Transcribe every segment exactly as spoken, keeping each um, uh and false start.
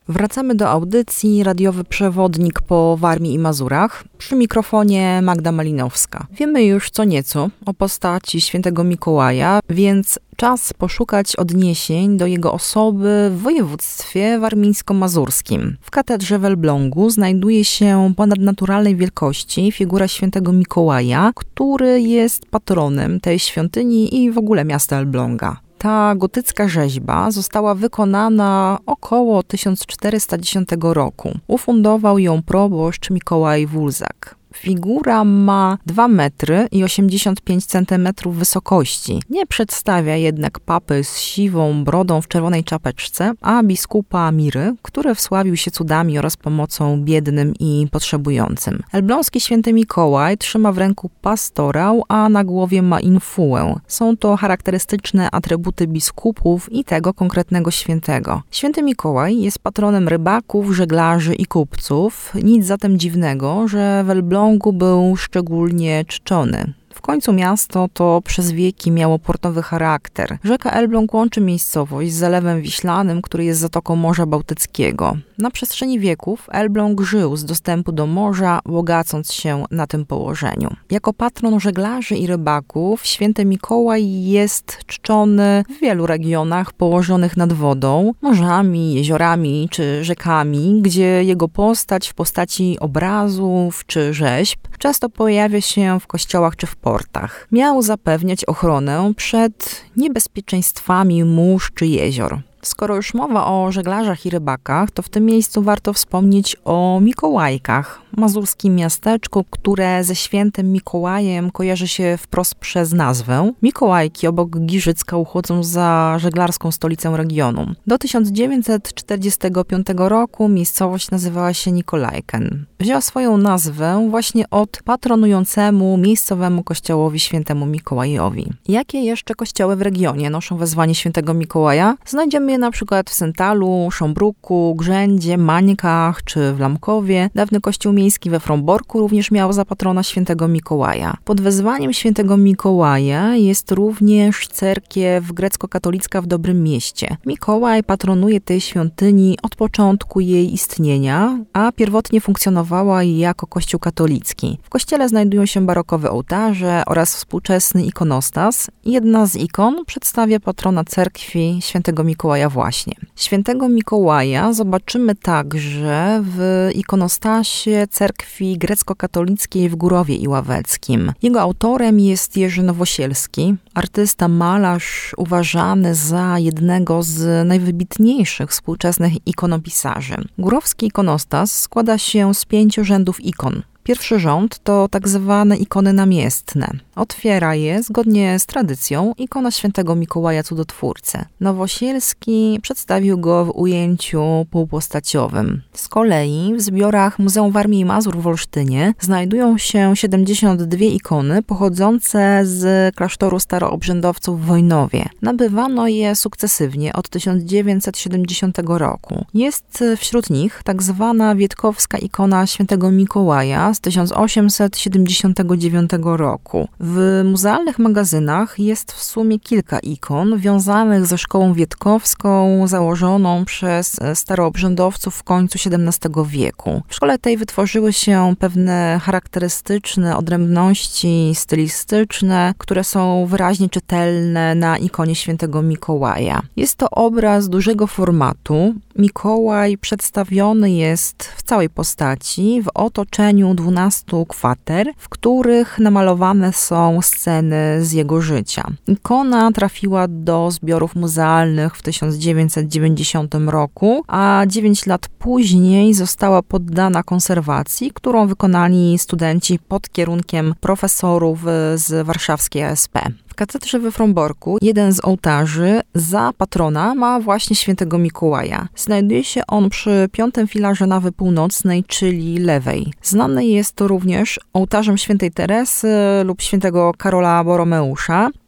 Wracamy do audycji Radiowy Przewodnik po Warmii i Mazurach. Przy mikrofonie Magda Malinowska. Wiemy już co nieco o postaci świętego Mikołaja, więc czas poszukać odniesień do jego osoby w województwie warmińsko-mazurskim. W katedrze w Elblągu znajduje się ponadnaturalnej wielkości figura świętego Mikołaja, który jest patronem tej świątyni i w ogóle miasta Elbląga. Ta gotycka rzeźba została wykonana około tysiąc czterysta dziesiątego roku. Ufundował ją proboszcz Mikołaj Wulzak. Figura ma dwa metry i osiemdziesiąt pięć centymetrów wysokości. Nie przedstawia jednak papy z siwą brodą w czerwonej czapeczce, a biskupa Miry, który wsławił się cudami oraz pomocą biednym i potrzebującym. Elbląski święty Mikołaj trzyma w ręku pastorał, a na głowie ma infułę. Są to charakterystyczne atrybuty biskupów i tego konkretnego świętego. Święty Mikołaj jest patronem rybaków, żeglarzy i kupców. Nic zatem dziwnego, że w Elblągu był szczególnie czczony. W końcu miasto to przez wieki miało portowy charakter. Rzeka Elbląg łączy miejscowość z Zalewem Wiślanym, który jest zatoką Morza Bałtyckiego. Na przestrzeni wieków Elbląg żył z dostępu do morza, bogacąc się na tym położeniu. Jako patron żeglarzy i rybaków, święty Mikołaj jest czczony w wielu regionach położonych nad wodą, morzami, jeziorami czy rzekami, gdzie jego postać w postaci obrazów czy rzeźb często pojawia się w kościołach czy w portach. Miał zapewniać ochronę przed niebezpieczeństwami mórz czy jezior. Skoro już mowa o żeglarzach i rybakach, to w tym miejscu warto wspomnieć o Mikołajkach, mazurskim miasteczku, które ze świętym Mikołajem kojarzy się wprost przez nazwę. Mikołajki obok Giżycka uchodzą za żeglarską stolicę regionu. Do tysiąc dziewięćset czterdziestego piątego roku miejscowość nazywała się Nikolajken. Wzięła swoją nazwę właśnie od patronującemu miejscowemu kościołowi świętemu Mikołajowi. Jakie jeszcze kościoły w regionie noszą wezwanie świętego Mikołaja? Znajdziemy je na przykład w Sentalu, Szombruku, Grzędzie, Mańkach czy w Lamkowie. Dawny kościół miejski we Fromborku również miał za patrona świętego Mikołaja. Pod wezwaniem świętego Mikołaja jest również cerkiew grecko-katolicka w Dobrym Mieście. Mikołaj patronuje tej świątyni od początku jej istnienia, a pierwotnie funkcjonowała jako kościół katolicki. W kościele znajdują się barokowe ołtarze oraz współczesny ikonostas. Jedna z ikon przedstawia patrona cerkwi świętego Mikołaja właśnie. Świętego Mikołaja zobaczymy także w ikonostasie cerkwi grecko-katolickiej w Górowie Iławeckim. Jego autorem jest Jerzy Nowosielski, artysta, malarz uważany za jednego z najwybitniejszych współczesnych ikonopisarzy. Górowski ikonostas składa się z pięciu rzędów ikon. Pierwszy rząd to tak zwane ikony namiestne. Otwiera je, zgodnie z tradycją, ikona świętego Mikołaja Cudotwórcy. Nowosielski przedstawił go w ujęciu półpostaciowym. Z kolei w zbiorach Muzeum Warmii i Mazur w Olsztynie znajdują się siedemdziesiąt dwie ikony pochodzące z klasztoru staroobrzędowców w Wojnowie. Nabywano je sukcesywnie od tysiąc dziewięćset siedemdziesiątego roku. Jest wśród nich tak zwana wietkowska ikona świętego Mikołaja z tysiąc osiemset siedemdziesiątego dziewiątego roku. W muzealnych magazynach jest w sumie kilka ikon wiązanych ze szkołą wietkowską założoną przez staroobrzędowców w końcu siedemnastego wieku. W szkole tej wytworzyły się pewne charakterystyczne odrębności stylistyczne, które są wyraźnie czytelne na ikonie świętego Mikołaja. Jest to obraz dużego formatu. Mikołaj przedstawiony jest w całej postaci w otoczeniu dwunastu kwater, w których namalowane są sceny z jego życia. Ikona trafiła do zbiorów muzealnych w tysiąc dziewięćset dziewięćdziesiątym roku, a dziewięć lat później została poddana konserwacji, którą wykonali studenci pod kierunkiem profesorów z warszawskiej A S P. W katedrze we Fromborku jeden z ołtarzy za patrona ma właśnie świętego Mikołaja. Znajduje się on przy piątym filarze nawy północnej, czyli lewej. Znany jest to również ołtarzem świętej Teresy lub świętego Karola Boromeusza.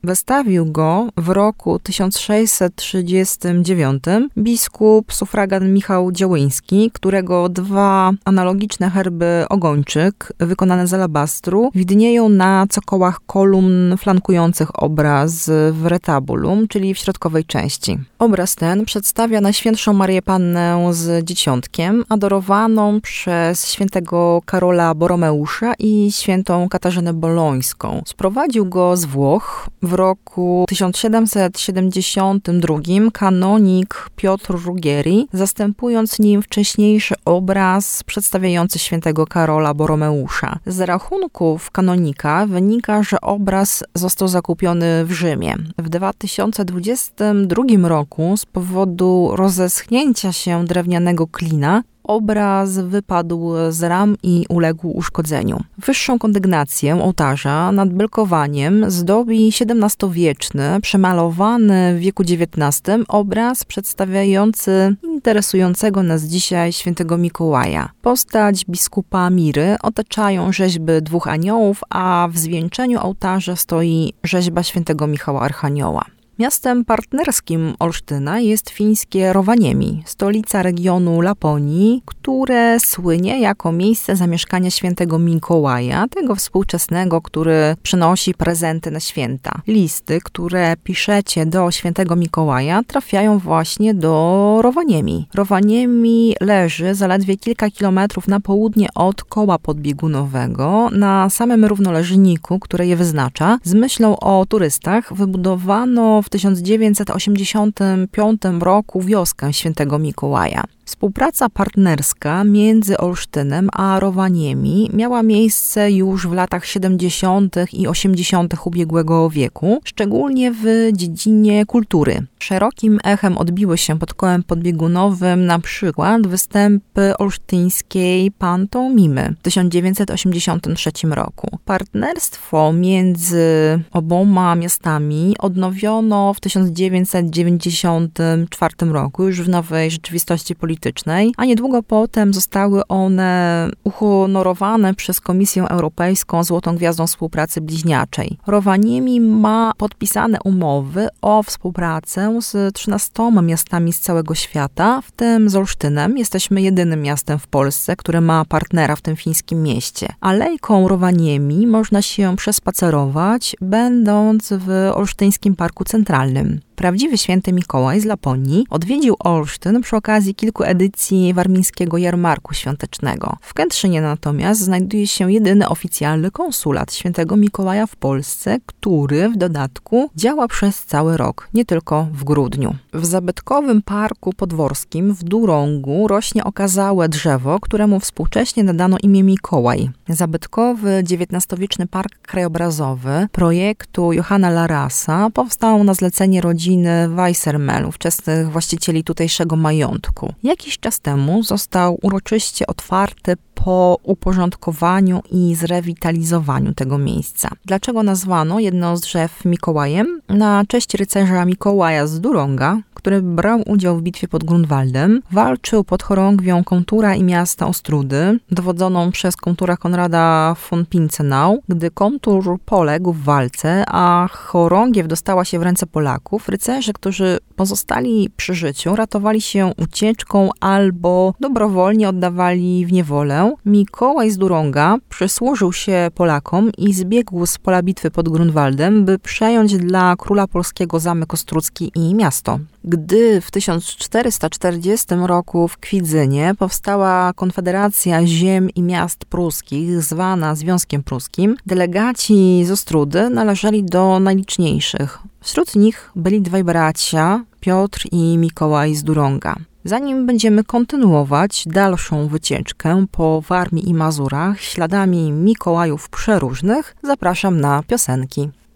Wystawił go w roku tysiąc sześćset trzydziestym dziewiątym biskup sufragan Michał Działyński, którego dwa analogiczne herby ogończyk wykonane z alabastru widnieją na cokołach kolumn flankujących obraz w retabulum, czyli w środkowej części. Obraz ten przedstawia Najświętszą Marię Pannę z Dzieciątkiem, adorowaną przez świętego Karola Boromeusza i świętą Katarzynę Bolońską. Sprowadził go z Włoch w roku tysiąc siedemset siedemdziesiątym drugim kanonik Piotr Ruggieri, zastępując nim wcześniejszy obraz przedstawiający świętego Karola Boromeusza. Z rachunków kanonika wynika, że obraz został zakupiony w Rzymie. W dwa tysiące dwudziestym drugim roku z powodu rozeschnięcia się drewnianego klina obraz wypadł z ram i uległ uszkodzeniu. Wyższą kondygnację ołtarza nad belkowaniem zdobi siedemnastowieczny, przemalowany w wieku dziewiętnastym obraz przedstawiający interesującego nas dzisiaj świętego Mikołaja. Postać biskupa Miry otaczają rzeźby dwóch aniołów, a w zwieńczeniu ołtarza stoi rzeźba świętego Michała Archanioła. Miastem partnerskim Olsztyna jest fińskie Rovaniemi, stolica regionu Laponii, które słynie jako miejsce zamieszkania świętego Mikołaja, tego współczesnego, który przynosi prezenty na święta. Listy, które piszecie do świętego Mikołaja, trafiają właśnie do Rovaniemi. Rovaniemi leży zaledwie kilka kilometrów na południe od koła podbiegunowego, na samym równoleżniku, które je wyznacza. Z myślą o turystach wybudowano w tysiąc dziewięćset osiemdziesiątym piątym roku wioskę świętego Mikołaja. Współpraca partnerska między Olsztynem a Rovaniemi miała miejsce już w latach siedemdziesiątych i osiemdziesiątych ubiegłego wieku, szczególnie w dziedzinie kultury. Szerokim echem odbiły się pod kołem podbiegunowym na przykład występy olsztyńskiej pantomimy w tysiąc dziewięćset osiemdziesiątym trzecim roku. Partnerstwo między oboma miastami odnowiono w tysiąc dziewięćset dziewięćdziesiątym czwartym roku, już w nowej rzeczywistości politycznej, a niedługo potem zostały one uhonorowane przez Komisję Europejską Złotą Gwiazdą Współpracy Bliźniaczej. Rovaniemi ma podpisane umowy o współpracę z trzynastoma miastami z całego świata, w tym z Olsztynem. Jesteśmy jedynym miastem w Polsce, które ma partnera w tym fińskim mieście. Alejką Rovaniemi można się przespacerować, będąc w Olsztyńskim Parku Centralnym. Prawdziwy święty Mikołaj z Laponii odwiedził Olsztyn przy okazji kilku edycji warmińskiego jarmarku świątecznego. W Kętrzynie natomiast znajduje się jedyny oficjalny konsulat świętego Mikołaja w Polsce, który w dodatku działa przez cały rok, nie tylko w grudniu. W zabytkowym parku podworskim w Durągu rośnie okazałe drzewo, któremu współcześnie nadano imię Mikołaj. Zabytkowy dziewiętnastowieczny park krajobrazowy projektu Johanna Larasa powstał na zlecenie rodziny Weissermelu, wczesnych właścicieli tutejszego majątku. Jakiś czas temu został uroczyście otwarty po uporządkowaniu i zrewitalizowaniu tego miejsca. Dlaczego nazwano jedno z drzew Mikołajem? Na cześć rycerza Mikołaja z Durąga, który brał udział w bitwie pod Grunwaldem, walczył pod chorągwią Kontura i miasta Ostrudy, dowodzoną przez Kontura Konrada von Pincenau. Gdy Kontur poległ w walce, a chorągiew dostała się w ręce Polaków, rycerze, którzy pozostali przy życiu, ratowali się ucieczką albo dobrowolnie oddawali w niewolę. Mikołaj z Durąga przysłużył się Polakom i zbiegł z pola bitwy pod Grunwaldem, by przejąć dla króla polskiego zamek ostrucki i miasto. Gdy w tysiąc czterysta czterdziestym roku w Kwidzynie powstała Konfederacja Ziem i Miast Pruskich, zwana Związkiem Pruskim, delegaci z Ostródy należeli do najliczniejszych. Wśród nich byli dwaj bracia, Piotr i Mikołaj z Durąga. Zanim będziemy kontynuować dalszą wycieczkę po Warmii i Mazurach śladami Mikołajów przeróżnych, zapraszam na piosenki.